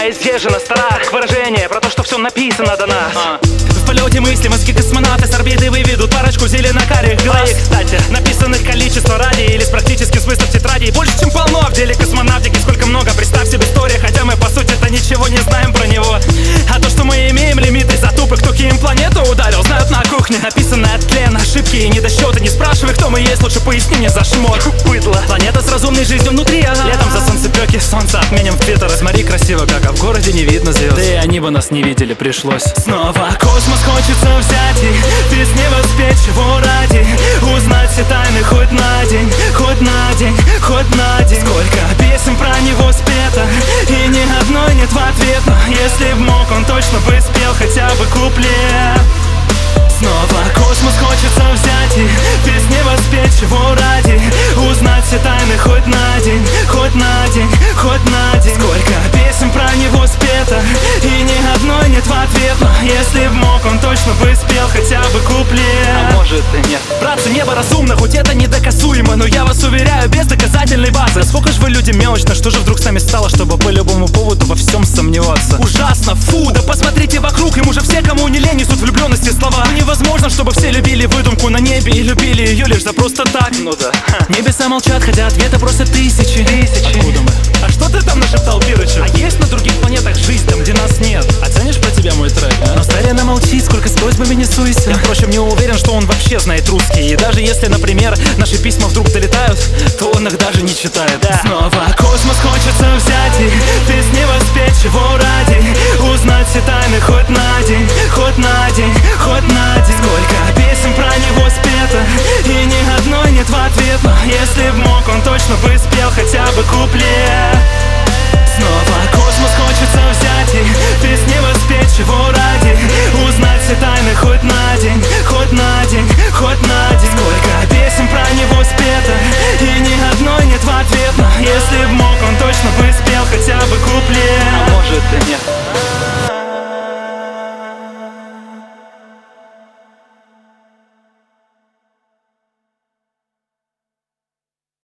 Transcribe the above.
она изъезжена, стара. Выражение про то, что все написано до нас. В полете мысли мозги космонавты с орбиты выведут парочку зелено-карих глаз. Кстати, написанных количество ради или с практическим смыслом тетрадей. Больше, чем полно в деле космонавтики. Сколько много, представь себе история. Хотя мы, по сути-то, ничего не знаем про него. А то, что мы имеем лимиты, затупы, кто кем планету ударил, знают на кухне. Написано от тлена, ошибки и недосчеты. Не спрашивай, кто мы есть, лучше поясни мне за шмот. быдло. Планета с разумной жизнью внутри, летом за солнцепёки солнце отменим в Питер. Смотри красиво, как, а в городе не видно звезд. Да и они бы нас не видели, пришлось. Снова космос хочется взять и без него спеть, чего ради. Узнать все тайны хоть на день, хоть на день, хоть на день. Сколько песен про него спето, и ни одной нет в ответ. Но если б мог, он точно бы спел хотя бы куплет. Снова космос хочется взять и без него спеть, чего ради. Узнать все тайны хоть на день, хоть на день, хоть на день. Сколько песен про него спето, и ни одной нет в ответ. Но если б мог, он точно бы спел хотя бы куплет. А может и нет. Братцы, небо разумно, хоть это недоказуемо, но я вас уверяю, без доказательной базы. Сколько ж вы люди мелочно, что же вдруг с нами стало, чтобы по любому поводу во всем сомневаться? Ужасно, фу, да посмотрите вокруг, ему же все, кому не лень, несут влюбленности слова. Ну, невозможно, чтобы все любили выдумку на небе и любили ее лишь за просто так. Ну да. Небеса молчат, хотя ответа просто тысячи. Откуда мы? А что ты там нашептал, Пирычу? А есть на других планетах жизнь, там где нас нет? Оценишь про тебя мой трек, а? Но старина молчит, сколько с просьбами не суйся. Я, впрочем, не уверен, что он вообще знает русский. И даже если, например, наши письма вдруг долетают, то он их даже не читает. Да. Снова